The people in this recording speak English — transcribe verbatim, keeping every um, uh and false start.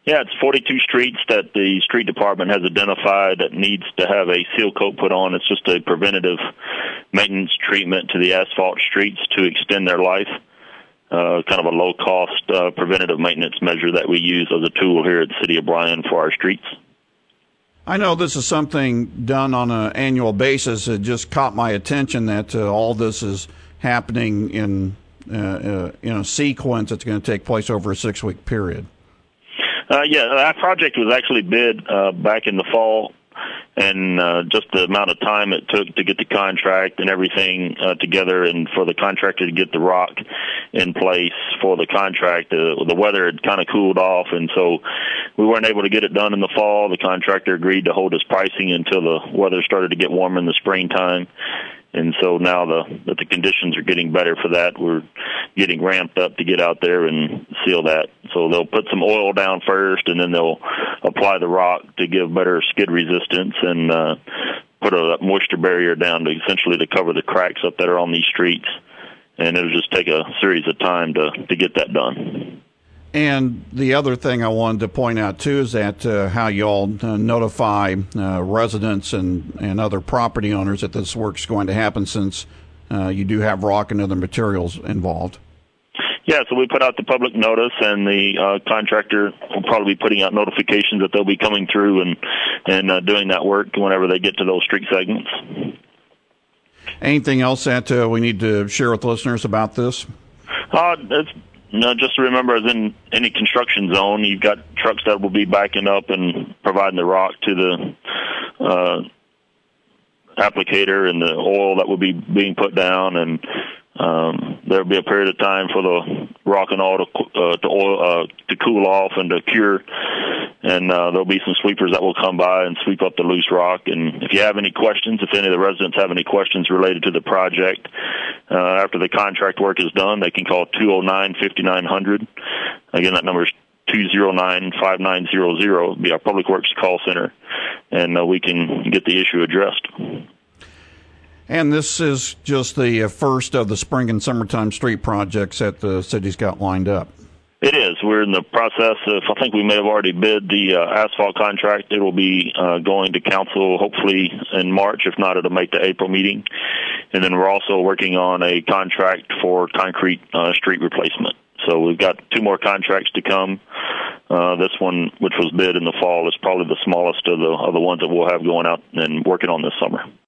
Yeah, it's forty-two streets that the street department has identified that needs to have a seal coat put on. It's just a preventative maintenance treatment to the asphalt streets to extend their life. Uh, kind of a low-cost uh, preventative maintenance measure that we use as a tool here at the City of Bryan for our streets. I know this is something done on an annual basis. It just caught my attention that uh, all this is happening in uh, uh, in a sequence that's going to take place over a six-week period. Uh, yeah, that project was actually bid uh, back in the fall, and uh, just the amount of time it took to get the contract and everything uh, together and for the contractor to get the rock in place for the contract, uh, the weather had kind of cooled off, and so we weren't able to get it done in the fall. The contractor agreed to hold his pricing until the weather started to get warmer in the springtime. And so now the, that the conditions are getting better for that, we're getting ramped up to get out there and seal that. So they'll put some oil down first, and then they'll apply the rock to give better skid resistance and uh, put a moisture barrier down to essentially to cover the cracks up that are on these streets. And it'll just take a series of time to, to get that done. And the other thing I wanted to point out, too, is that uh, how you all uh, notify uh, residents and, and other property owners that this work's going to happen, since uh, you do have rock and other materials involved. Yeah, so we put out the public notice, and the uh, contractor will probably be putting out notifications that they'll be coming through and, and uh, doing that work whenever they get to those street segments. Anything else that uh, we need to share with listeners about this? Uh, it's No, just remember, as in any construction zone, you've got trucks that will be backing up and providing the rock to the uh, applicator and the oil that will be being put down, and um, there'll be a period of time for the rock and oil to, uh, to oil uh, to cool off and to cure. And uh, there'll be some sweepers that will come by and sweep up the loose rock. And if you have any questions, if any of the residents have any questions related to the project, uh, after the contract work is done, they can call two oh nine, five nine hundred. Again, that number is two oh nine, five nine hundred. It'll be our Public Works call center, and uh, we can get the issue addressed. And this is just the first of the spring and summertime street projects that the city's got lined up. It is. We're in the process of, I think we may have already bid the uh, asphalt contract. It will be uh, going to council hopefully in March. If not, it'll make the April meeting. And then we're also working on a contract for concrete uh, street replacement. So we've got two more contracts to come. Uh, this one, which was bid in the fall, is probably the smallest of the, of the ones that we'll have going out and working on this summer.